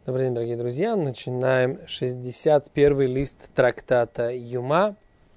Добрый день, дорогие друзья. Начинаем 61-й лист трактата Юма.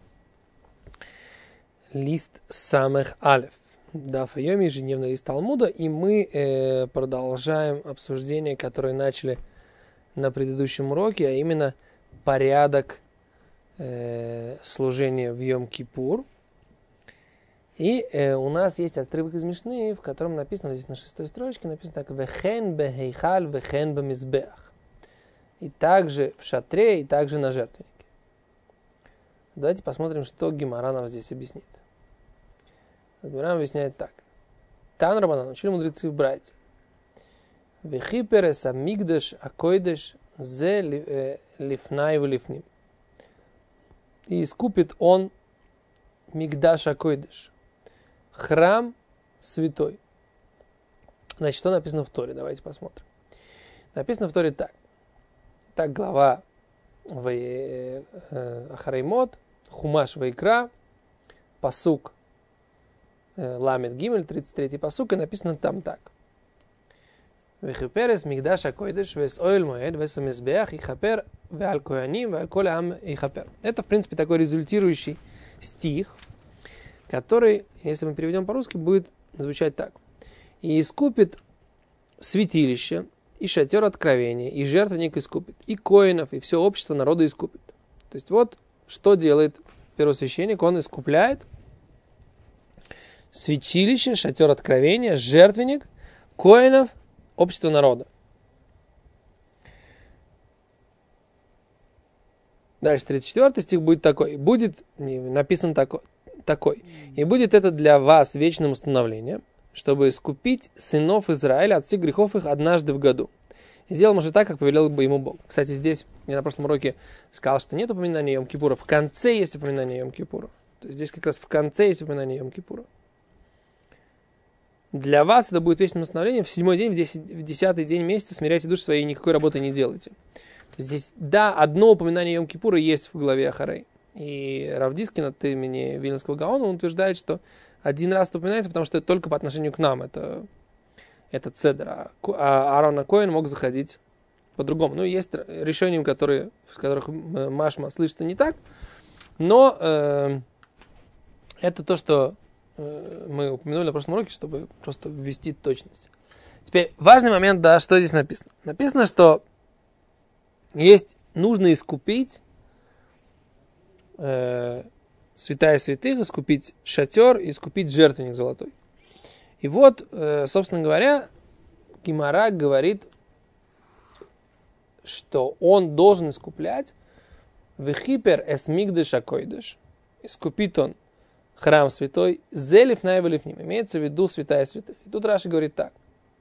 Лист самых алеф. Даф Йоми, ежедневный лист Талмуда. И мы продолжаем обсуждение, которое начали на предыдущем уроке, а именно порядок служения в Йом-Кипур. И у нас есть отрывок из Мишны, в котором написано, здесь на 6-й строчке, написано так: «Вехен бехейхаль, вехен бемизбеах». И также в шатре, и также на жертвеннике. Давайте посмотрим, что Гемара нам здесь объяснит. Гемара объясняет так. Тан Рабанан, учили мудрецы в Брайте. «Вехиперес амигдаш акойдеш зе лифнай валифним». И искупит он мигдаш акойдеш. Храм святой. Значит, что написано в Торе? Давайте посмотрим. Написано в Торе так. Так, глава Ахареймот, Хумаш Вайкра, пасук Ламед Гимель, 33-й пасук, и написано там так. Вехиперес мигдаш акойдеш вес оэль моэд вес амизбеах ихапер веаль кояним веаль коле ам ихапер. Это, в принципе, такой результирующий стих, который, если мы переведем по-русски, будет звучать так. «И искупит святилище, и шатер откровения, и жертвенник искупит, и коинов, и все общество народа искупит». То есть вот что делает первосвященник. Он искупляет святилище, шатер откровения, жертвенник, коинов, общество народа. Дальше 34 стих будет такой. Будет написан такой. «И будет это для вас вечным установлением, чтобы искупить сынов Израиля от всех грехов их однажды в году. И сделал Моше так, как повелел бы ему Бог». Кстати, здесь я на прошлом уроке сказал, что нет упоминания Йом-Кипура. В конце есть упоминание Йом-Кипура. То есть здесь как раз в конце есть упоминание Йом-Кипура. Для вас это будет вечным установлением. В 7-й день, в 10-й день месяца смиряйте души свои и никакой работы не делайте. Здесь, да, одно упоминание Йом-Кипура есть в главе Ахарей. И Рав Дискин от имени Вильнюсского Гаона, он утверждает, что один раз это упоминается, потому что это только по отношению к нам. Это цедр. А Аарон ха-Коэн мог заходить по-другому. Ну, есть решения, в которых Машма слышится не так. Но это то, что мы упомянули на прошлом уроке, чтобы просто ввести точность. Теперь важный момент, да, что здесь написано. Написано, что нужно искупить святая святых, искупить шатер и искупить жертвенник золотой. И вот, собственно говоря, Гемара говорит, что он должен искуплять вехипер эс мигдеш акойдеш. Искупит он храм святой зе лифнай валифним. Имеется в виду святая святых. И тут Раши говорит так.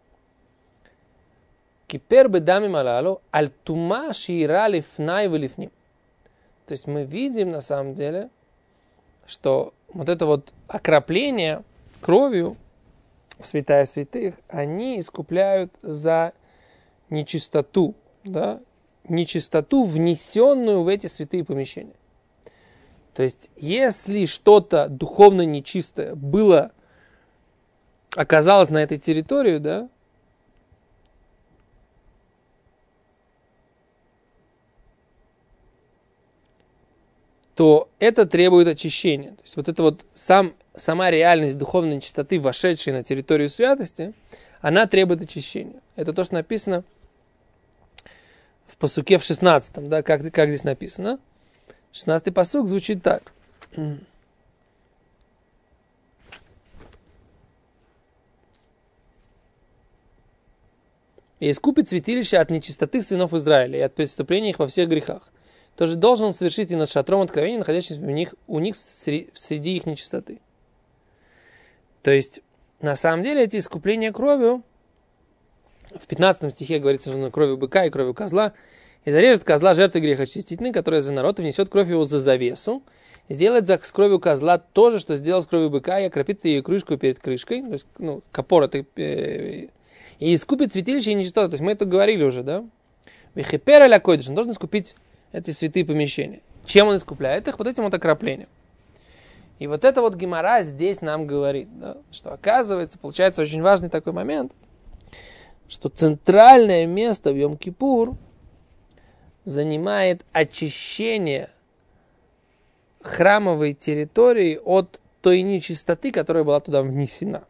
Кипер бедами малалу аль тума шиира лифнай валифним. То есть мы видим на самом деле, что вот это вот окропление кровью в святая святых, они искупляют за нечистоту, да? Нечистоту, внесенную в эти святые помещения. То есть если что-то духовно нечистое оказалось на этой территории, да, то это требует очищения. То есть вот это вот сама реальность духовной нечистоты, вошедшей на территорию святости, она требует очищения. Это то, что написано в пасуке в 16-м, да, как здесь написано. 16-й пасук звучит так. «И искупит святилище от нечистоты сынов Израиля и от преступления их во всех грехах. Тоже должен он совершить и над шатром откровения, находящимся у них среди их нечистоты». То есть, на самом деле, эти искупления кровью, в 15 стихе говорится, что кровью быка и кровью козла, и зарежет козла жертвы грехочистительной, которая за народ, и внесет кровь его за завесу, и сделает с кровью козла то же, что сделал с кровью быка, и окропит ее крышку перед крышкой, то есть, капор это, и искупит святилище и нечистоты. То есть, мы это говорили уже, да? Вехипер аля койдеш, он должен искупить эти святые помещения. Чем он искупляет их? Вот этим вот окроплением. И вот это вот Гемара здесь нам говорит, да, что оказывается, получается очень важный такой момент, что центральное место в Йом-Кипур занимает очищение храмовой территории от той нечистоты, которая была туда внесена.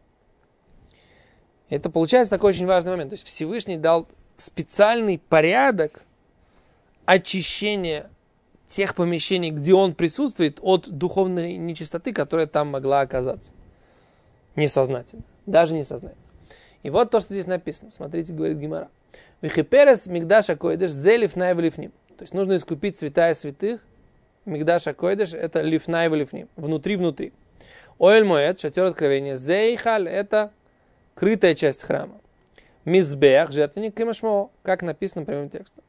Это получается такой очень важный момент. То есть Всевышний дал специальный порядок очищения тех помещений, где он присутствует, от духовной нечистоты, которая там могла оказаться. Несознательно. Даже несознательно. И вот то, что здесь написано. Смотрите, говорит Гемара. Вихиперес мигдаша койдеш зе лифнай влифним. То есть нужно искупить святая святых. Мигдаша койдеш это лифнай влифним. Внутри. Оэль моэд, шатер откровения. Зейхаль это крытая часть храма. Мизбех, жертвенник, кимашмо, как написано прямым текстом.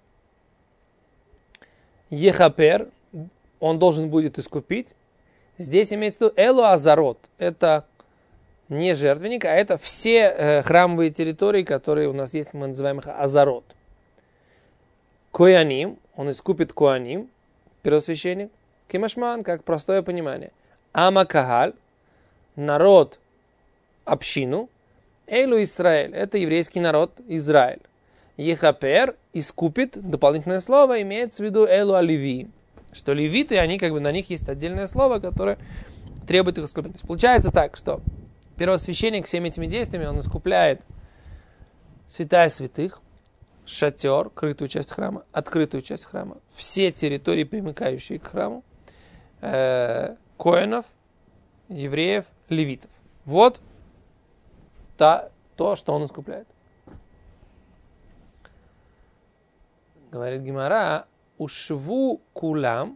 Ехапер, он должен будет искупить. Здесь имеется в виду элу азарот. Это не жертвенник, а это все храмовые территории, которые у нас есть, мы называем их азарот. Кояним, он искупит коаним, первосвященник. Кимашман, как простое понимание. Амакахаль, народ, общину. Эйлу Исраэль, это еврейский народ Израиль. Ехапер искупит, дополнительное слово, имеется в виду Эйлу Аливи. Что левиты, они как бы на них есть отдельное слово, которое требует их искупления. То есть получается так, что первосвященник всеми этими действиями, он искупляет святая святых, шатер, крытую часть храма, открытую часть храма, все территории, примыкающие к храму, коэнов, евреев, левитов. Вот то, что он искупляет. Говорит Гемара, ушву кулам,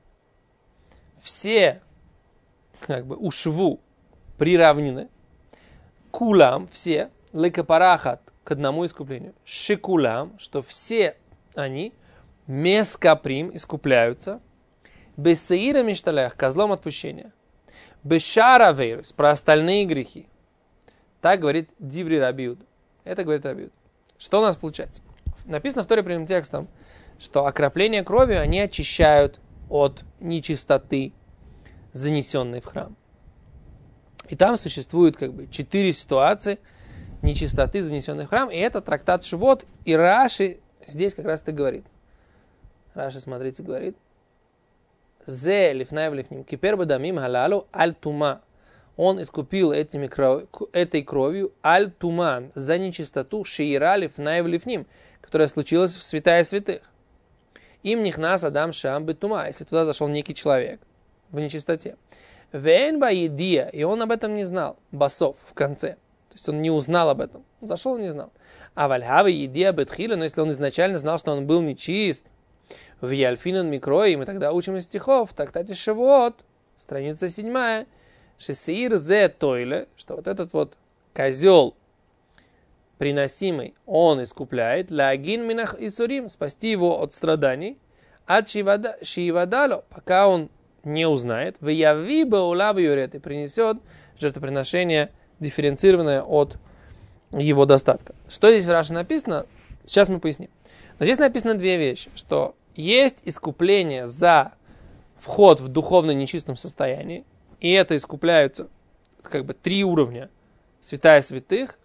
все, как бы, ушву, приравнены, кулам, все, лекапарахат, к одному искуплению, шикулам, что все они, мескаприм, искупляются, бессеира мишталях, козлом отпущения, бешара вейрус, про остальные грехи. Так говорит Диври Раби Иуда. Это говорит Раби Иуда. Что у нас получается? Написано в Торе прямым текстом, что окропление кровью они очищают от нечистоты, занесенной в храм. И там существует как бы 4 ситуации нечистоты, занесенной в храм. И это трактат Шивот. И Раши здесь как раз-то говорит. Раши, смотрите, говорит. Зе лифнай влифним кипер бадамим халалу аль тума. Он искупил этой кровью аль-туман за нечистоту шеира лифнай влифним, которая случилась в святая святых. Им нихнас адам шам бетума, если туда зашел некий человек в нечистоте. Вен баедия, и он об этом не знал, басов в конце. То есть он не узнал об этом. Он зашел и не знал. А вальхава едия бетхила, но если он изначально знал, что он был нечист, в яльфинан микрои, мы тогда учим из стихов, в трактате Шавуот, страница 7, шесеир зе тойле, что вот этот вот козел приносимый, он искупляет, лагин минах исурим, спасти его от страданий, от шиивадало, пока он не узнает, в яви баулав юрет, и принесет жертвоприношение дифференцированное от его достатка. Что здесь в Раши написано? Сейчас мы поясним. Но здесь написано 2 вещи, что есть искупление за вход в духовно нечистом состоянии, и это искупляются как бы 3 уровня. Святая святых,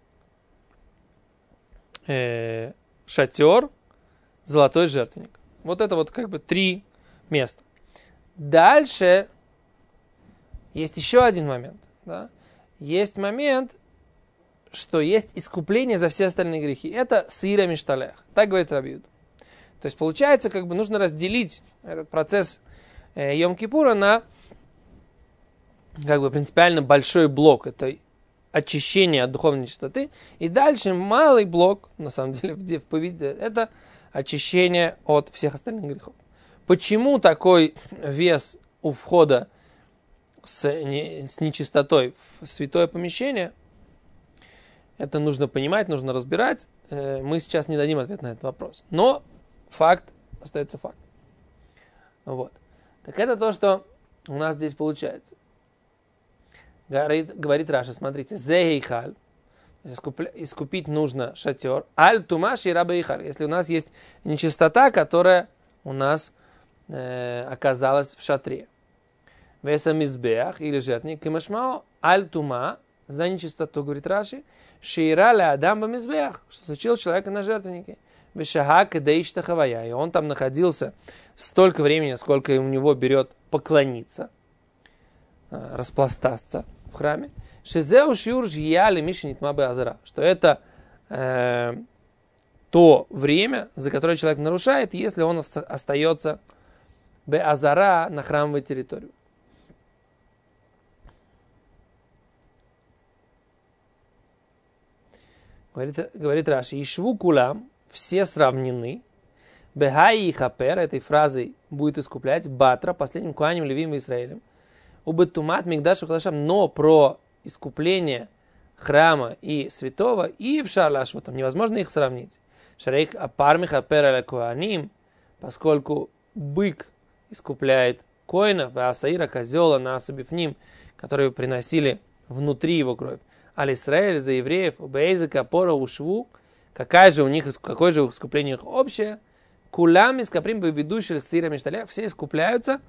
шатер, золотой жертвенник. Вот это вот как бы 3 места. Дальше есть еще один момент. Да? Есть момент, что есть искупление за все остальные грехи. Это сира мишталех. Так говорит Раби Иуда. То есть получается, как бы нужно разделить этот процесс Йом-Кипура на как бы принципиально большой блок. Это очищение от духовной нечистоты. И дальше малый блок, на самом деле, в поведении, это очищение от всех остальных грехов. Почему такой вес у входа с нечистотой в святое помещение? Это нужно понимать, нужно разбирать. Мы сейчас не дадим ответ на этот вопрос. Но факт остается фактом. Вот. Так это то, что у нас здесь получается. Говорит Раша, смотрите, зейхаль, искупить нужно шатер, аль тумаш и рабейхаль, если у нас есть нечистота, которая у нас оказалась в шатре. Веса мизбеах или жертвенник, кимашмао, аль тума, за нечистоту, говорит Раши, Шейрали Адам бамизбех, что случилось человека на жертвеннике. Вешагак даишта хавая. И он там находился столько времени, сколько у него берет поклониться, распластаться в храме. Шизеу шиур жияли мишенит мабе азара. Что это то время, за которое человек нарушает, если он остается бе азара на храмовой территории. Говорит Раши, Ишву кулам, все сравнены, бехай и хапер, этой фразой будет искуплять, батра, последним куанем левим и Израилем, убетумат мигдашу хадашам, но про искупление храма и святого, и в шарлаш, вот там невозможно их сравнить. Шарейк апар михапер аля куаним, поскольку бык искупляет коина, ваасаира козела на асабифним, которые приносили внутри его кровь. Аль-Исраэль за евреев, бейзака пора ушву, какое же искупление их общее? Кулам искаприм ведущий с сырами шталях, все искупляются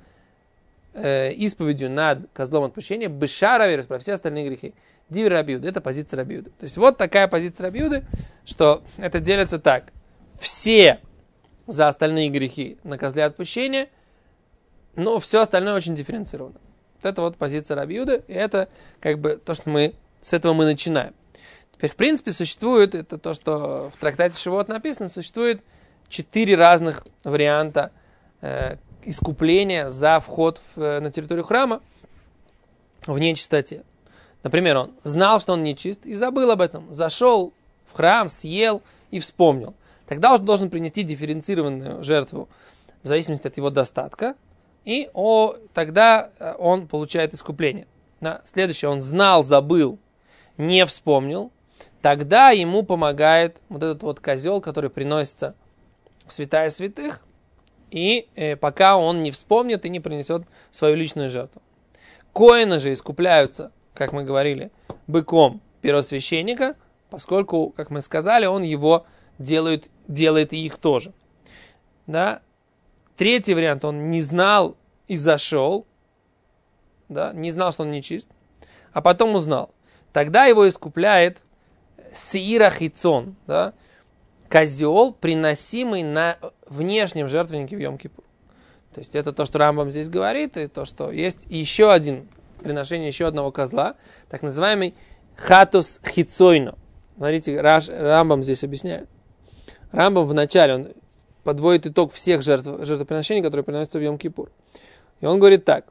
исповедью над козлом отпущения, бешара верес про все остальные грехи. Дивер Рабиуды, это позиция Рабиуды. То есть вот такая позиция Рабиуды, что это делится так. Все за остальные грехи на козле отпущения, но все остальное очень дифференцировано. Вот это вот позиция Рабиуды, и это как бы то, что с этого мы начинаем. Теперь, в принципе, существует, это то, что в трактате Шивот написано, существует 4 разных варианта искупления за вход на территорию храма в нечистоте. Например, он знал, что он нечист, и забыл об этом. Зашел в храм, съел и вспомнил. Тогда он должен принести дифференцированную жертву в зависимости от его достатка, и тогда он получает искупление. Следующее, он знал, забыл, не вспомнил, тогда ему помогает вот этот вот козел, который приносится в святая святых, и пока он не вспомнит и не принесет свою личную жертву. Коины же искупляются, как мы говорили, быком первосвященника, поскольку, как мы сказали, он его делает и их тоже. Да? Третий вариант, он не знал и зашел, да? Не знал, что он нечист, а потом узнал. Тогда его искупляет сеира хицон, да? Козел, приносимый на внешнем жертвеннике в Йом-Кипур. То есть это то, что Рамбам здесь говорит, и то, что есть еще один приношение еще одного козла, так называемый хатус хицойно. Смотрите, Рамбам здесь объясняет. Рамбам вначале он подводит итог всех жертвоприношений, которые приносятся в Йом-Кипур. И он говорит так,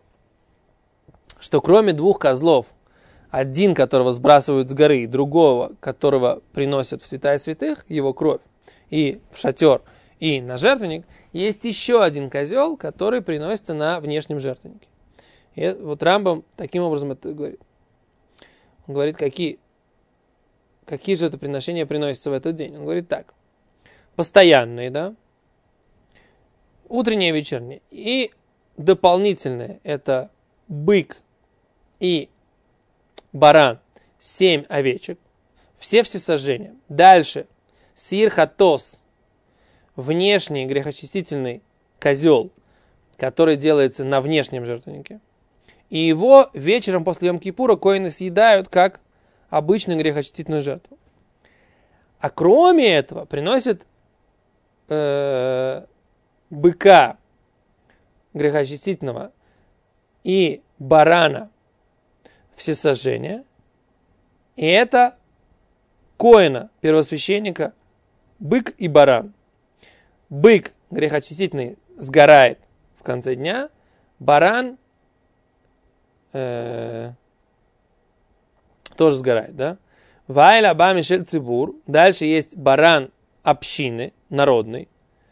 что кроме 2 козлов, один, которого сбрасывают с горы, и другого, которого приносят в святая святых, его кровь, и в шатер, и на жертвенник, есть еще один козел, который приносится на внешнем жертвеннике. И вот Рамбам таким образом это говорит. Он говорит, какие жертвоприношения приносятся в этот день. Он говорит так. Постоянные, да? Утренние и вечерние. И дополнительные, это бык и баран, 7 овечек, все всесожжения. Дальше, сир хатос, внешний грехочистительный козел, который делается на внешнем жертвеннике. И его вечером после Йом-Кипура коины съедают как обычную грехочистительную жертву. А кроме этого приносят быка грехочистительного и барана всесожжения. И это коина, первосвященника, бык и баран. Бык грехочистительный сгорает в конце дня, баран тоже сгорает, да? Вайля ба мишель цибур. Дальше есть баран общины, народный.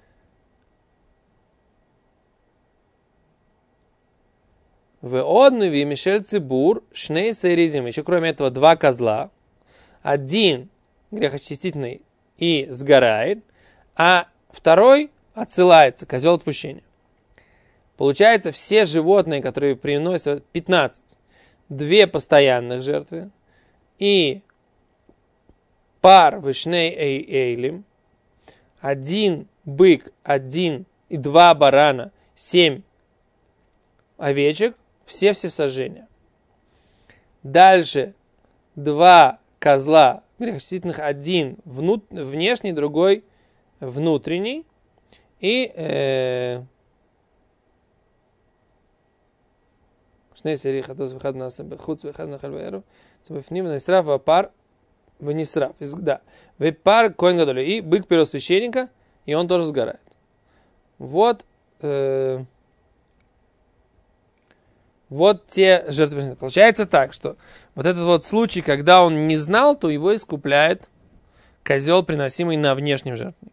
Веодный мишель цибур шней сейризим. Еще кроме этого 2 козла. Один грехочистительный и сгорает, а второй отсылается, козел отпущения. Получается, все животные, которые приносят 15, 2 постоянных жертвы и пар вишней эйлим, 1 бык, 1 и 2 барана, 7 овечек, все всесожжения. Дальше 2 козла, грехочистительных, один внешний, другой внутренний. И шней серии хатос выход на себе хуц выход на хальваэру собственно нисраф пар в нисраф да в пар коэн гадоль и бык первосвященника, и он тоже сгорает. Вот вот те жертвоприношения. Получается так, что вот этот вот случай, когда он не знал, то его искупляет козел, приносимый на внешнем жертвеннике.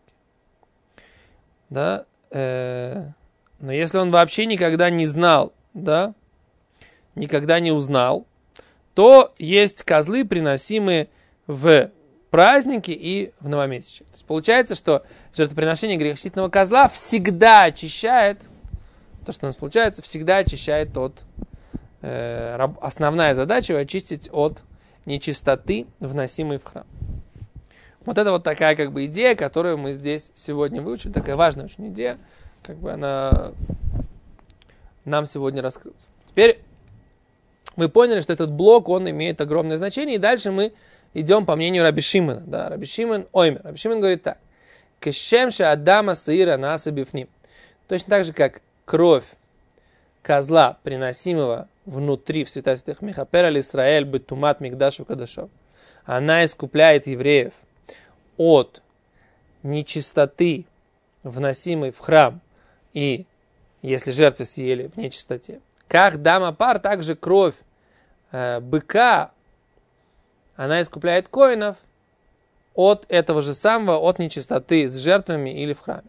Да? Но если он вообще никогда не знал, да, никогда не узнал, то есть козлы, приносимые в праздники и в новомесячие. То есть получается, что жертвоприношение грехочистительного козла всегда очищает, то, что у нас получается, всегда очищает от... основная задача очистить от нечистоты, вносимой в храм. Вот это вот такая как бы идея, которую мы здесь сегодня выучили, такая важная очень идея, как бы она нам сегодня раскрылась. Теперь мы поняли, что этот блок, он имеет огромное значение, и дальше мы идем по мнению Раби Шимона. Да, Раби Шимон Оймер. Раби Шимон говорит так. Кешемша Адама Саира Наса Бифним. Точно так же, как кровь козла, приносимого внутри в святая святых, Мехапер аль Исраэль бетумат мигдашу кадашов, она искупляет евреев от нечистоты, вносимой в храм, и если жертвы съели в нечистоте. Как дама пар, также кровь быка, она искупляет коинов от этого же самого, от нечистоты с жертвами или в храме.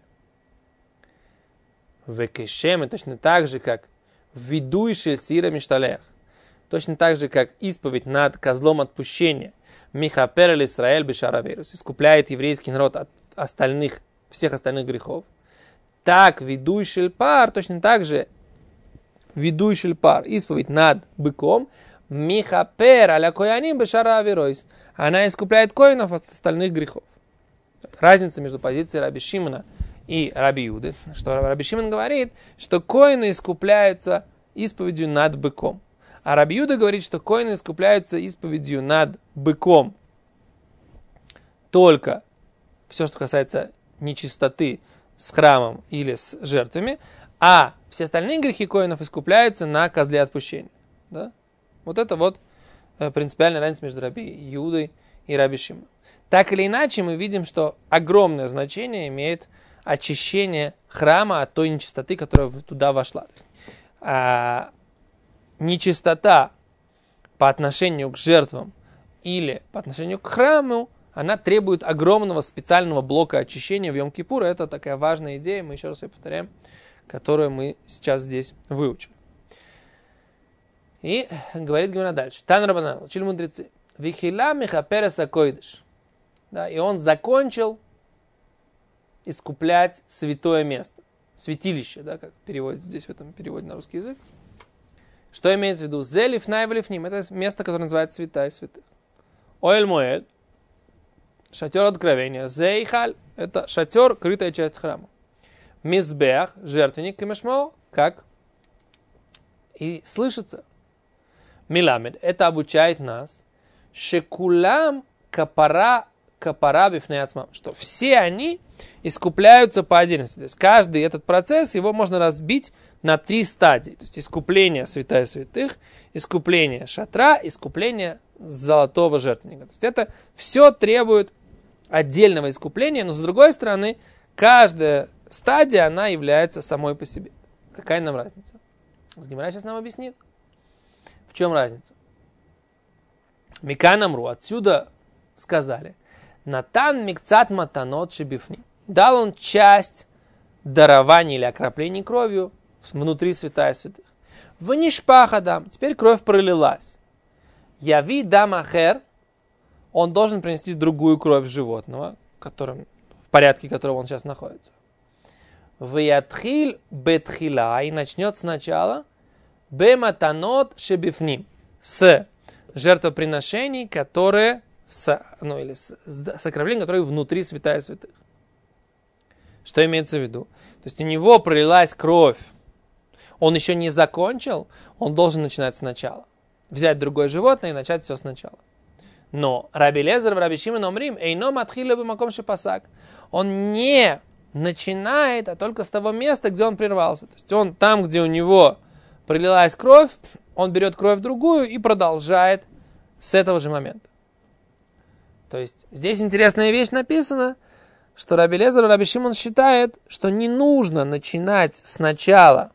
В кешеме точно так же, как видуй шельсира мишталех, точно так же, как исповедь над козлом отпущения, Михапер аль Исраэль бешараверус, искупляет еврейский народ от остальных, всех остальных грехов. Так видуй шельпар, точно так же видуй шельпар, исповедь над быком, Михапер аля кояним бешараверус, она искупляет коинов от остальных грехов. Разница между позицией Раби Шимона и Раби Юды, что Раби Шимон говорит, что коины искупляются исповедью над быком. А Раби Юда говорит, что коины искупляются исповедью над быком. Только все, что касается нечистоты с храмом или с жертвами, а все остальные грехи коинов искупляются на козле отпущения. Да? Вот это вот принципиальная разница между Раби Юдой и Раби Шимоном. Так или иначе, мы видим, что огромное значение имеет очищение храма от той нечистоты, которая туда вошла. Нечистота по отношению к жертвам или по отношению к храму, она требует огромного специального блока очищения в Йом-Кипур. Это такая важная идея, мы еще раз ее повторяем, которую мы сейчас здесь выучили. И говорит Гемара дальше. Тан Рабанан, учили мудрецы. Вихила михапереса койдыш. Да, и он закончил искуплять святое место. Святилище, да, как переводит здесь в этом переводе на русский язык. Что имеется в виду? Зелиф найвалифним. Это место, которое называется святая святых. Оэль моэль. Шатер откровения. Зейхаль. Это шатер, крытая часть храма. Мизбех. Жертвенник. Кемешмо. Как? И слышится. Миламед. Это обучает нас. Шекулам капара бифнеяцмам. Что все они искупляются по отдельности. То есть каждый этот процесс, его можно разбить на 3 стадии. То есть искупление святая святых, искупление шатра, искупление золотого жертвенника. То есть это все требует отдельного искупления, но с другой стороны, каждая стадия, она является самой по себе. Какая нам разница? Гемара сейчас нам объяснит. В чем разница? Миканамру, отсюда сказали, Натан микцат матанот шебифни. Дал он часть дарований или окроплений кровью внутри святая святых. Ванишпахадам. Теперь кровь пролилась. Яви дамахер. Он должен принести другую кровь животного, в порядке которого он сейчас находится. Ваятхиль бетхила. И начнет сначала бематанот шебифним. С жертвоприношений, которые с окроплением, которые внутри святая святых. Что имеется в виду? То есть у него пролилась кровь. Он еще не закончил, он должен начинать сначала. Взять другое животное и начать все сначала. Но Раби Лезер в Раби Шимон омрим, эйно матхилю бимаком шепасак. Он не начинает, а только с того места, где он прервался. То есть он там, где у него пролилась кровь, он берет кровь другую и продолжает с этого же момента. То есть здесь интересная вещь написана, что Раби Лезер и Раби Шимон считает, что не нужно начинать сначала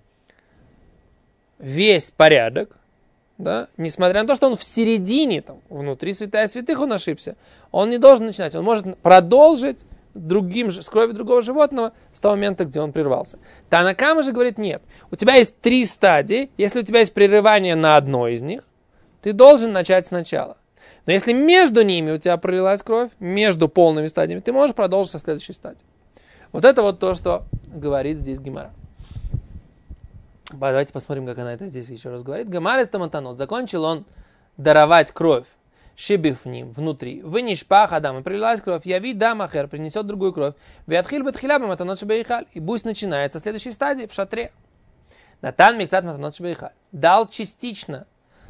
весь порядок, да, несмотря на то, что он в середине, там, внутри святая святых он ошибся, он не должен начинать, он может продолжить с кровью другого животного с того момента, где он прервался. Танна Кама же говорит, нет, у тебя есть 3 стадии, если у тебя есть прерывание на одной из них, ты должен начать сначала. Но если между ними у тебя пролилась кровь, между полными стадиями, ты можешь продолжить со следующей стадии. Вот это вот то, что говорит здесь Гемара. Давайте посмотрим, как она это здесь еще раз говорит. Гемара это матанот. Закончил он даровать кровь. Шибив в ним, внутри. Вынишпах Адам, и пролилась кровь. Яви дамахер, принесет другую кровь. Вятхил бетхиля матанот шебейхаль. И пусть начинается следующей стадии в шатре. Натан микцат матанот шебейхаль. Дал частично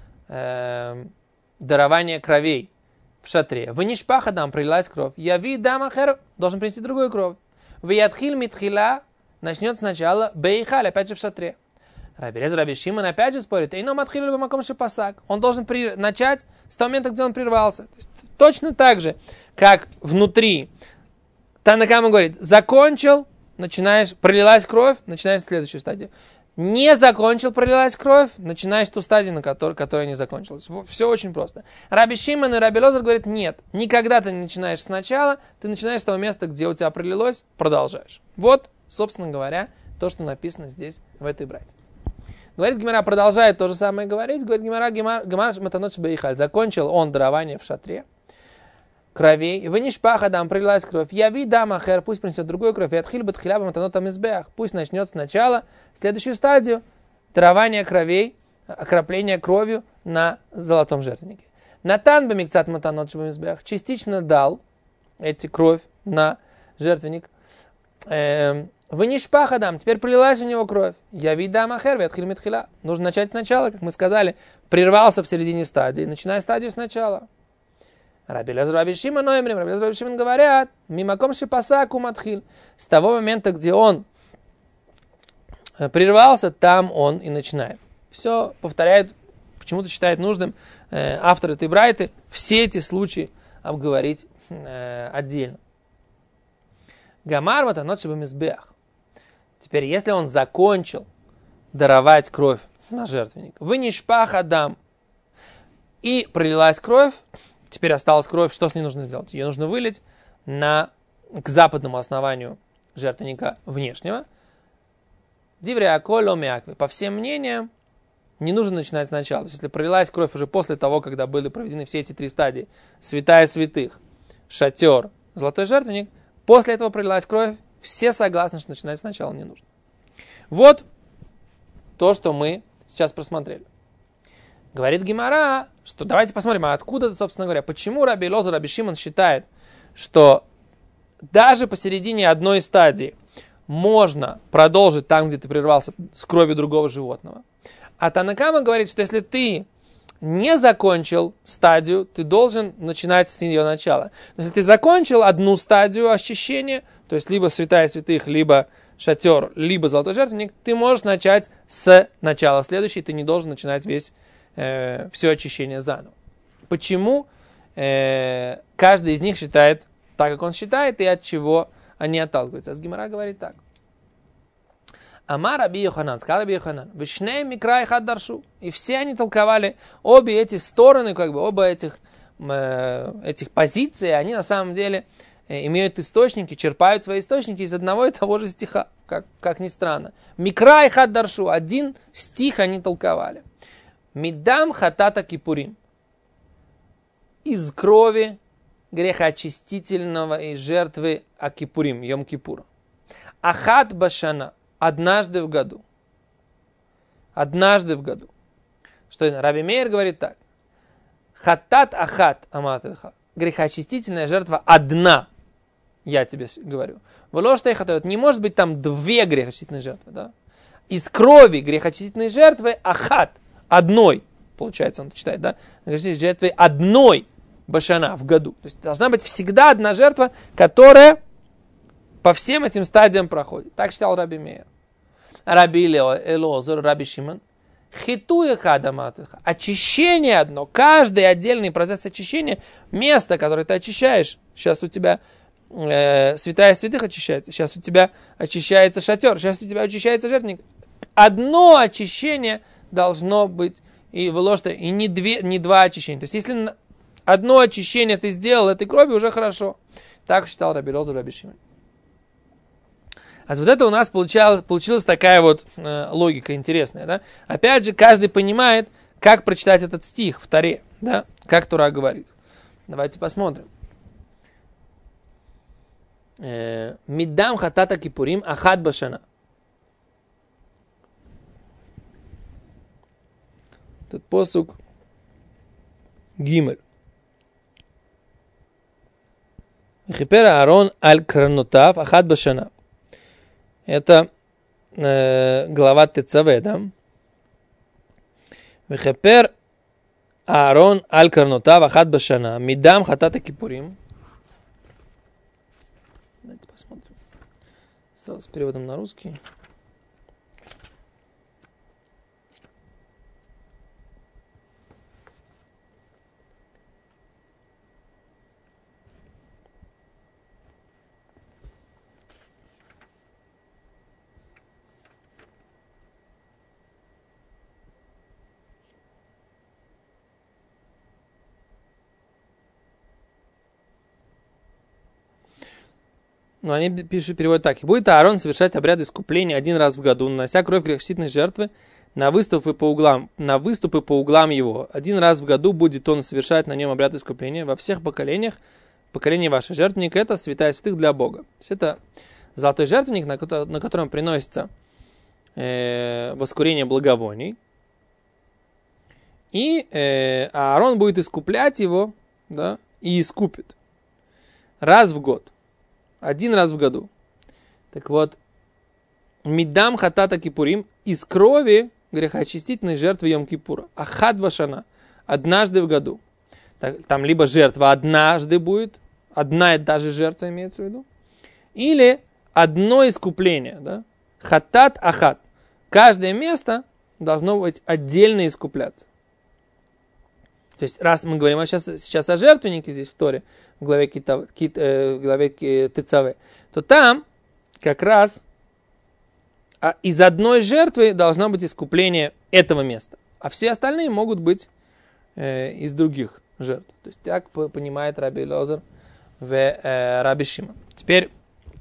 дарование кровей в шатре. Вынишпах Адам, пролилась кровь. Яви дамахер, должен принести другую кровь. Вятхил митхила, начнет сначала бейхаль, опять же в шатре. Раби Лезер, Раби Шимон опять же спорит, он должен начать с того момента, где он прервался. То есть, точно так же, как внутри. Танна Кама говорит, закончил, начинаешь, пролилась кровь, начинаешь следующую стадию. Не закончил, пролилась кровь, начинаешь ту стадию, на которая не закончилась. Все очень просто. Раби Шимон и Раби Лезер говорят, нет, никогда ты не начинаешь сначала, ты начинаешь с того места, где у тебя пролилось, продолжаешь. Вот, собственно говоря, то, что написано здесь, в этой брате. Говорит Гемара, продолжает то же самое говорить. Говорит Гемара, матанот шебейхаль. Закончил он дарование в шатре кровей. Вынишпах Адам, пролилась кровь. Яви дамахер, пусть принесет другую кровь. Ятхиль бетхиля матанот амизбеах. Пусть начнет сначала следующую стадию дарования кровей, окропления кровью на золотом жертвеннике. Натан бамикцат матанот шебейхаль. Частично дал эти кровь на жертвенник. Вынишпах Адам, теперь пролилась у него кровь. Яви дамахер, ятхиль митхила. Нужно начать сначала, как мы сказали, прервался в середине стадии, начиная стадию сначала. Раби Лезер, Раби Шимон, Раби Шимон говорят, мимаком шепасаку матхил. С того момента, где он прервался, там он и начинает. Все повторяет, почему-то считает нужным автор этой брайты все эти случаи обговорить отдельно. Гамар матанот шебемизбеах. Теперь, если он закончил даровать кровь на жертвенник, вынишпах Адам, и пролилась кровь, теперь осталась кровь, что с ней нужно сделать? Ее нужно вылить к западному основанию жертвенника внешнего. Дивреаколь омиакви. По всем мнениям, не нужно начинать сначала. То есть, если пролилась кровь уже после того, когда были проведены все эти 3 стадии, святая святых, шатер, золотой жертвенник, после этого пролилась кровь, все согласны, что начинать сначала не нужно. Вот то, что мы сейчас просмотрели. Говорит Гемара, что давайте посмотрим, а откуда, собственно говоря, почему Раби Лезер, Раби Шимон считает, что даже посередине одной стадии можно продолжить там, где ты прервался, с кровью другого животного. А Танна Кама говорит, что если ты не закончил стадию, ты должен начинать с ее начала. Но если ты закончил одну стадию очищения, то есть либо святая святых, либо шатер, либо золотой жертвенник, ты можешь начать с начала следующей, ты не должен начинать все очищение заново. Почему каждый из них считает так, как он считает, и от чего они отталкиваются? Гемара говорит так. Амар Раби Йоханан, сказал Раби Йоханан, вишней микрай хад даршу. И все они толковали, обе эти стороны, оба этих позиции, они на самом деле имеют источники, черпают свои источники из одного и того же стиха, как ни странно. Микрай хад даршу, один стих они толковали. Мидам хатата кипурим. Из крови грехоочистительного и жертвы Акипурим, Йом-Кипура. Ахат башана. Однажды в году. Однажды в году. Что это? Раби Мейер говорит так. Хатат ахат аматэлха. Грехоочистительная жертва одна. Я тебе говорю. Не может быть там 2 грехоочистительные жертвы. Да? Из крови грехоочистительной жертвы ахат. Одной. Получается, он читает, да? Грехоочистительной жертвы одной. башана в году. То есть должна быть всегда одна жертва, которая по всем этим стадиям проходит. Так считал Раби Меир. Раби Элозер, Раби Шимон. Хитуя хадаматыха. Очищение одно. Каждый отдельный процесс очищения, место, которое ты очищаешь. Сейчас у тебя святая святых очищается. Сейчас у тебя очищается шатер. Сейчас у тебя очищается жертвенник. Одно очищение должно быть и выложено, и не два очищения. То есть, если одно очищение ты сделал этой кровью, уже хорошо. Так считал Раби Элозер, Раби Шимон. А вот это у нас получилась такая вот логика интересная. Да? Опять же, каждый понимает, как прочитать этот стих в Торе. Да? Как Тора говорит. Давайте посмотрим. Миддам хатата кипурим ахад башана. Этот посук Гимель. Хипер Аарон аль кранотав ахад башана. Это глава ТЦВ, да? Вехепер Аарон аль карнотав ахат башана. Мидам хатата кипурим. Давайте посмотрим. Сразу с переводом на русский. Но они пишут, переводят так. И будет Аарон совершать обряд искупления один раз в году, нанося кровь грехочистительной жертвы на выступы по углам его. Один раз в году будет он совершать на нем обряд искупления во всех поколениях. Поколение ваше. Жертвенник — это святая святых для Бога. То есть это золотой жертвенник, на котором приносится воскурение благовоний. И Аарон будет искуплять его, да, и искупит раз в год. Один раз в году. Так вот, мидам хатата кипурим, из крови грехоочистительной жертвы Йом-Кипура. Ахад башана. Однажды в году. Там либо жертва однажды будет, одна и та же жертва имеется в виду, или одно искупление. Да? Хатат ахад. Каждое место должно быть отдельно искупляться. То есть, раз мы говорим сейчас о жертвеннике здесь в Торе, в главе ТЦВ, то там как раз из одной жертвы должно быть искупление этого места. А все остальные могут быть из других жертв. То есть так понимает Раби Элозер в Раби Шимон. Теперь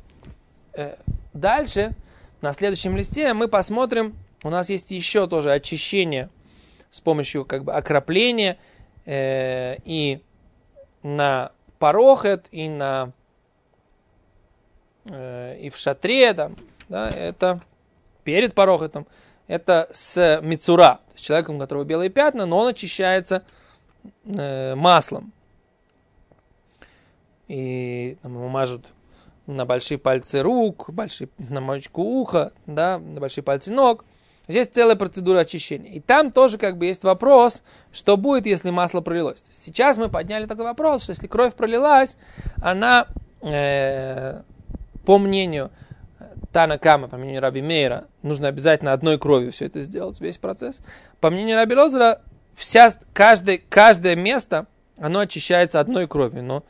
дальше, на следующем листе, мы посмотрим, у нас есть еще тоже очищение с помощью как бы окропления и на парохет, и в шатре, там, да, это перед парохетом, это с мицура, с человеком, у которого белые пятна, но он очищается маслом. И там, ему мажут на большие пальцы рук, на мочку уха, да, на большие пальцы ног. Здесь целая процедура очищения. И там тоже как бы есть вопрос, что будет, если масло пролилось. Сейчас мы подняли такой вопрос, что если кровь пролилась, она, по мнению Тана Кама, по мнению Раби Меира, нужно обязательно одной кровью все это сделать, весь процесс. По мнению Раби Элозера, каждое место, оно очищается одной кровью. Но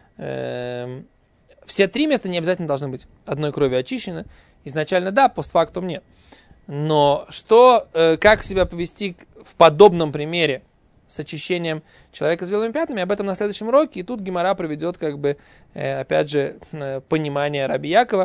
все три места не обязательно должны быть одной кровью очищены. Изначально да, постфактум нет. Но как себя повести в подобном примере с очищением человека с белыми пятнами, об этом на следующем уроке. И тут Гемара проведет, как бы, опять же, понимание Раби Якова,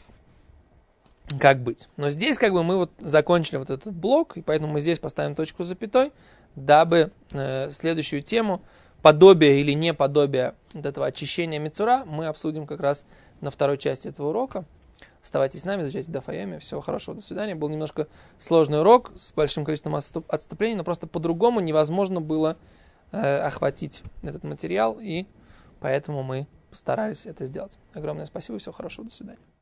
как быть. Но здесь, как бы, мы вот закончили вот этот блок, и поэтому мы здесь поставим точку с запятой, дабы следующую тему, подобие или неподобие вот этого очищения мицура, мы обсудим как раз на второй части этого урока. Оставайтесь с нами, изучайте Дaf Yomi. Всего хорошего, до свидания. Был немножко сложный урок с большим количеством отступлений, но просто по-другому невозможно было охватить этот материал, и поэтому мы постарались это сделать. Огромное спасибо, всего хорошего, до свидания.